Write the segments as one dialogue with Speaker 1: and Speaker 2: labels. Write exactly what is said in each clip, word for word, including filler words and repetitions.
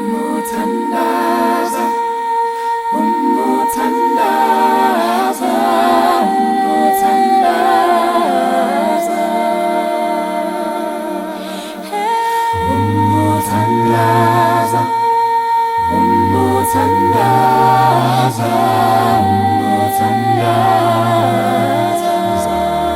Speaker 1: Umutandaza, umutandaza, umutandaza, umutandaza, umutandaza, umutandaza.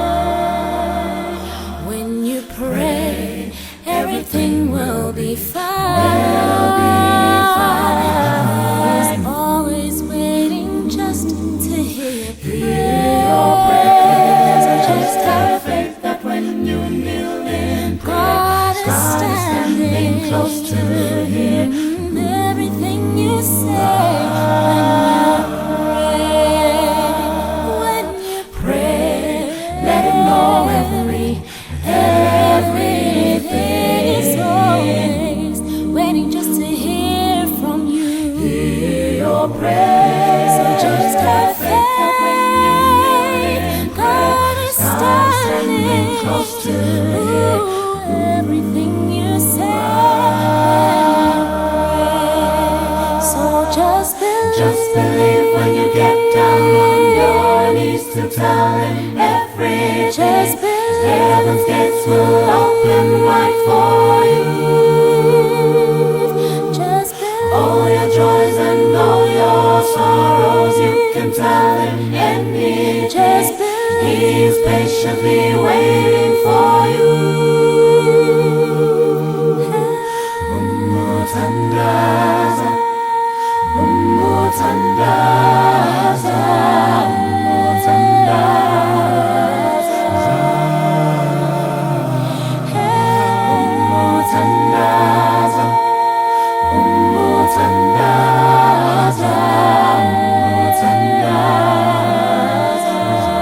Speaker 1: When you pray, everything will be fine. Will be fine. He's always waiting just to hear, hear your prayers. So just have faith that when you kneel in prayer, God is standing close to hear everything you say. When you pray, when you pray, let Him know every everything is always waiting just to hear from you. Hear your prayer. So just have faith that when you kneel, God is standing close to hear everything you say. So just believe, just believe when you get down on your knees to tell Him everything. Just believe. Heaven's gates will open wide for you. Just believe. All your joys and all your sorrows you can tell Him any. Just believe. He is patiently waiting for you. Umutandaza, umutandaza, umutandaza. Umutandaza, umutandaza, umutandaza.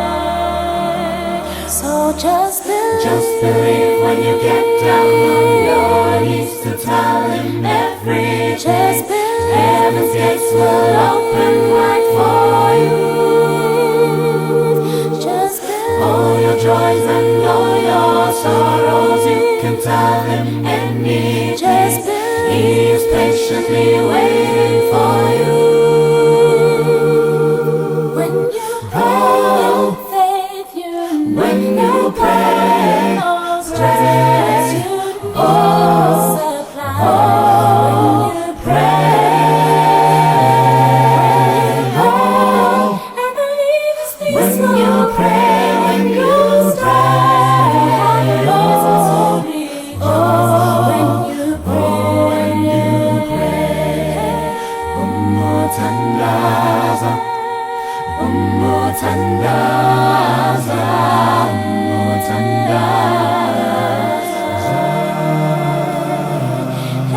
Speaker 1: So just believe, just believe when you get down on your knees to tell Him every. Just believe. Heaven's gates will open wide for you. Just believe. All your joys and all your sorrows you can tell Him any. Just believe. He is patiently waiting for you. When you pray in faith, you when you pray, stress you all supply. When you pray, oh, I believe His things. When you pray, when you pray, oh, oh, when you pray, when you pray, umutandaza, umutandaza, umutandaza,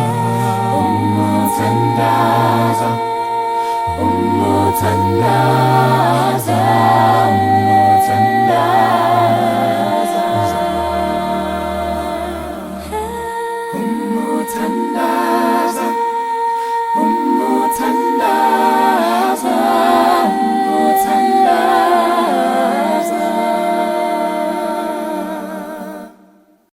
Speaker 1: umutandaza, umutandaza.